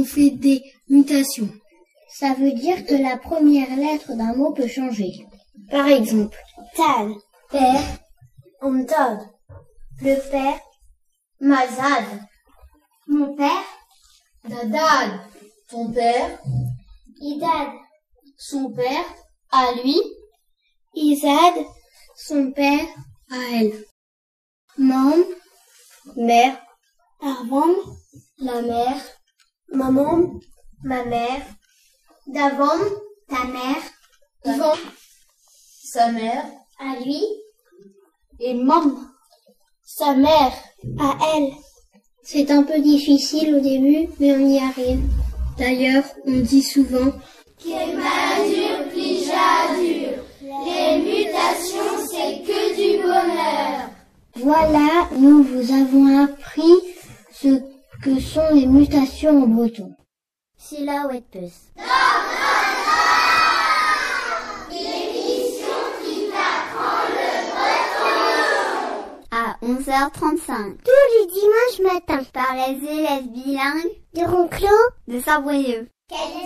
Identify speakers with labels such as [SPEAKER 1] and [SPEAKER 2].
[SPEAKER 1] fait des mutations.
[SPEAKER 2] Ça veut dire que la première lettre d'un mot peut changer. Par exemple, tal, père, amtad. Le père, mazad. Mon père,
[SPEAKER 3] Dadad, ton père.
[SPEAKER 2] idad.
[SPEAKER 3] Son père, à lui.
[SPEAKER 2] Izad, son père,
[SPEAKER 1] À elle.
[SPEAKER 2] mam,
[SPEAKER 1] Mère.
[SPEAKER 2] arvam,
[SPEAKER 1] La mère.
[SPEAKER 2] maman, ma mère, davam, ta mère,
[SPEAKER 3] Ivan, sa mère.
[SPEAKER 2] à lui,
[SPEAKER 3] Et mam,
[SPEAKER 2] sa mère, à elle. C'est un peu difficile au début, mais on y arrive.
[SPEAKER 1] D'ailleurs, on dit souvent
[SPEAKER 2] Voilà, nous vous avons appris ce que sont les mutations en breton. Silhouette Peus.
[SPEAKER 4] À 11h35. Tous les dimanches matins. Par les élèves bilingues
[SPEAKER 2] De Ronclos,
[SPEAKER 4] de Saint-Brieuc.
[SPEAKER 2] Quelle